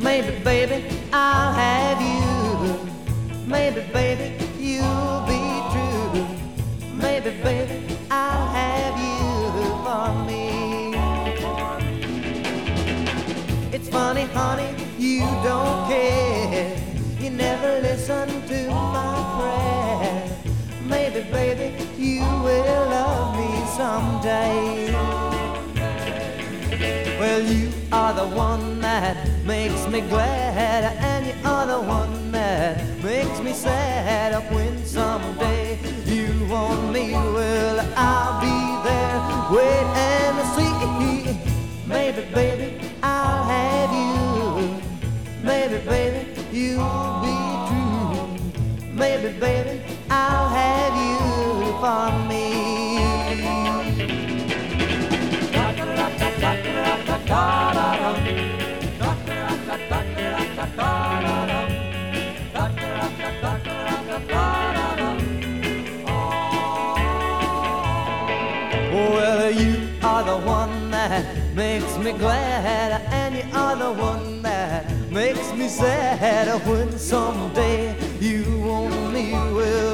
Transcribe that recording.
Maybe, baby, I'll have you. Maybe, baby, you'll be true. Maybe, baby, I'll have you for me. It's funny, honey, you don't care. You never listen to my prayer. Maybe, baby, you will love me someday. Well, you are the one that makes me glad, and you are the one that makes me sad. When someday you want me, well, I'll be there, wait and see. Maybe, baby, I'll have you. Maybe, baby, you'll be true. Maybe, baby, I'll have you for me. Well, you are the one that makes me glad, and you are the one that makes me sad. When someday you want me, well,